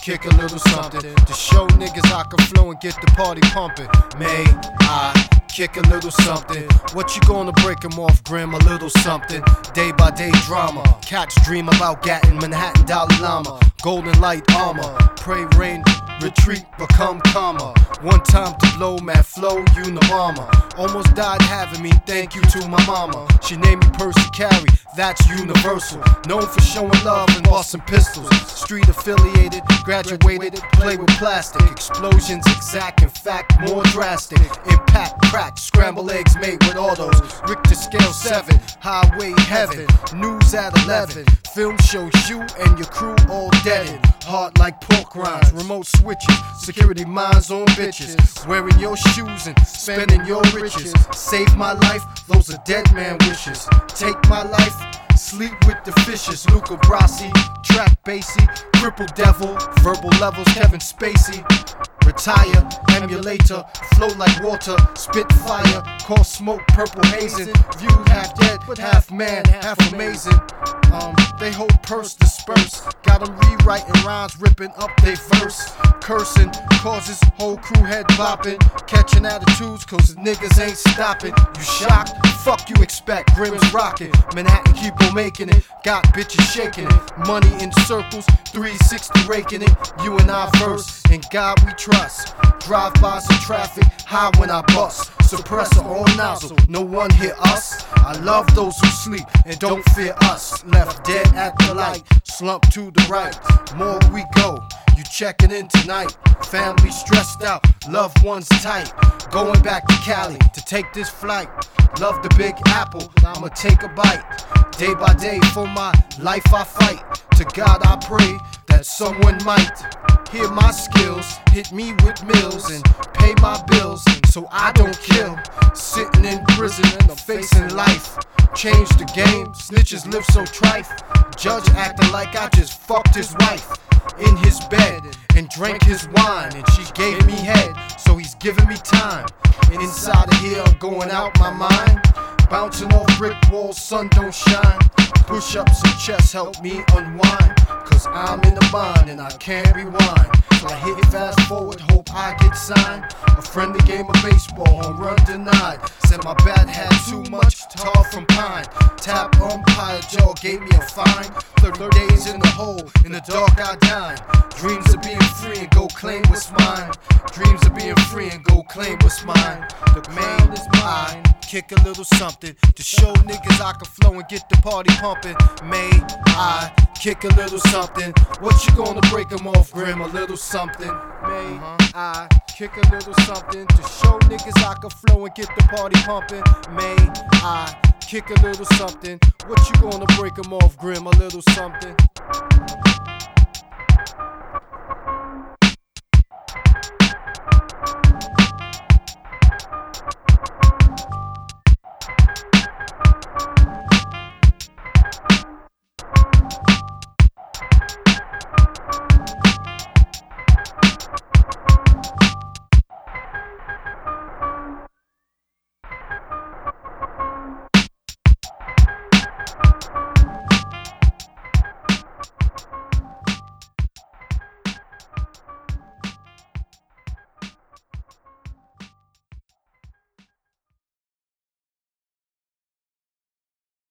kick a little something to show niggas I can flow and get the party pumping. May I kick a little something? What you gonna break 'em off, Grim? A little something. Day by day drama. Cats dream about Gatton, Manhattan, Dalai Lama. Golden light armor. Pray rain, retreat, become calmer. One time to blow, mad flow, Unabomber. Almost died having me, thank you to my mama. She named me Percy Carey, that's universal. Known for showing love and busting pistols. Street affiliated, graduated, play with plastic. Explosions exact, in fact, more drastic. Impact, crack, scrambled eggs made with autos. Richter scale 7, highway heaven. News at 11, film shows you and your crew all dead. Hard like pork rinds, remote switches, security minds on bitches. Wearing your shoes and spending your riches. Save my life, those are dead man wishes. Take my life, sleep with the fishes. Luca Brasi, track Basie, crippled devil, verbal levels Kevin Spacey. Retire, emulator, flow like water, spit fire, call smoke purple hazing. Viewed half dead, half man, half amazing. They hold purse disperse, got them rewriting rhymes, ripping up they verse. Cursing, causes whole crew head bopping. Catching attitudes, cause niggas ain't stopping. You shocked? Fuck you expect, Grim's rocking. Manhattan keep on making it, got bitches shaking it. Money in circles, 360 raking it. You and I verse, in God we trust. Drive-bys in traffic, high when I bust. Suppressor on nozzle, no one hear us. I love those who sleep and don't fear us. Left dead at the light, slump to the right. More we go, you checking in tonight. Family stressed out, loved ones tight. Going back to Cali to take this flight. Love the Big Apple, I'ma take a bite. Day by day for my life I fight. To God I pray that someone might hear my skills, hit me with meals and pay my bills so I don't kill. Sitting in prison and facing life. Change the game, snitches live so trife. Judge acting like I just fucked his wife in his bed and drank his wine, and she gave me head, so he's giving me time. And inside of here I'm going out my mind. Bouncing off brick walls, sun don't shine. Push-ups and chest help me unwind, cause I'm in the bind and I can't rewind. So I hit fast forward, hope I get signed. A friendly game of baseball, home run denied. Said my bat had too much tar from pine. Tap umpire jaw gave me a fine. 30 days in the hole, in the dark I dine. Dreams of being free and go claim what's mine. Dreams of being free and go claim what's mine. The man is mine. Kick a little something to show niggas I can flow and get the party pumping. May I kick a little something? What you gonna break 'em off, Grim? A little something. May I kick a little something to show niggas I can flow and get the party pumping. May I kick a little something? What you gonna break 'em off, Grim? A little something.